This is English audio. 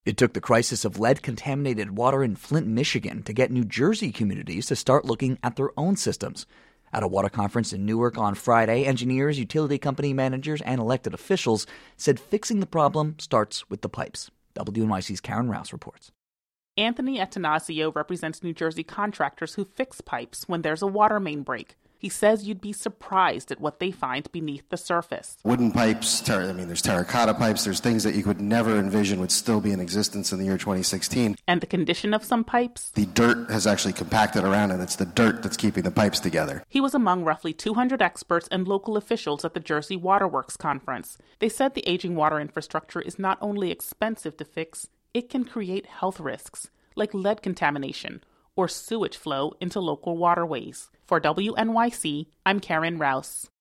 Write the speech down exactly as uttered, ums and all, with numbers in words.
It took the crisis of lead-contaminated water in Flint, Michigan to get New Jersey communities to start looking at their own systems. At a water conference in Newark on Friday, engineers, utility company managers, and elected officials said fixing the problem starts with the pipes. W N Y C's Karen Rouse reports. Anthony Attanasio represents New Jersey contractors who fix pipes when there's a water main break. He says you'd be surprised at what they find beneath the surface. Wooden pipes, ter- I mean, there's terracotta pipes, there's things that you could never envision would still be in existence in the year twenty sixteen. And the condition of some pipes? The dirt has actually compacted around, and it's the dirt that's keeping the pipes together. He was among roughly two hundred experts and local officials at the Jersey Waterworks conference. They said the aging water infrastructure is not only expensive to fix, it can create health risks, like lead contamination or sewage flow into local waterways. For W N Y C, I'm Karen Rouse.